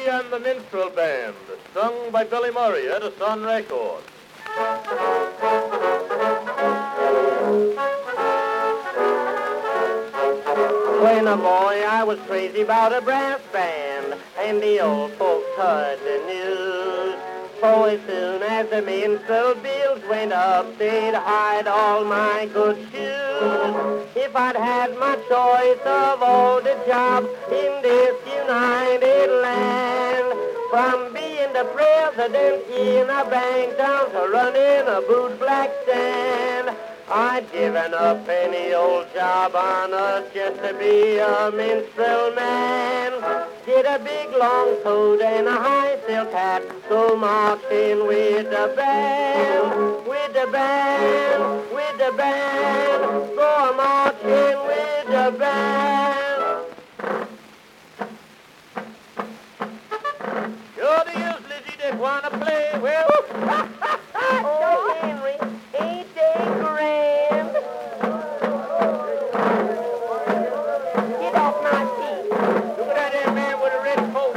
and the Minstrel Band, sung by Billy Murray at a Sun Record. When a boy, I was crazy about a brass band, and the old folks heard the news. So as soon as the minstrel bills went up, they'd hide all my good shoes. If I'd had my choice of all the jobs in this united land, from being the president in a bank down to running a boot black stand, I'd given up any old job on earth just to be a minstrel man. Get a big long coat and a high silk hat, go marching with the band, with the band, with the band, go marching with the band. You're the useless that wanna play. Well, oh, Henry, ain't they grand? Get off my seat. Look at that man with a red coat.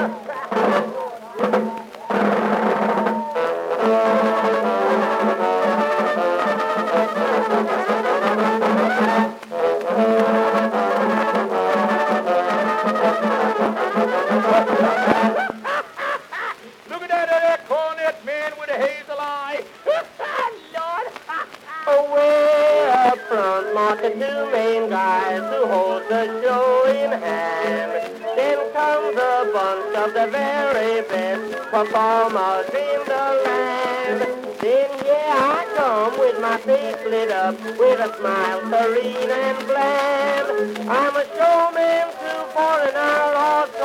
Look at that cornet man with a hazel eye. Lord. Away up front, marching two main guys who hold the show in hand. Then comes a bunch of the very best performers in the land. Then I come with my face lit up, with a smile serene and bland. I'm a showman too, for an outlaw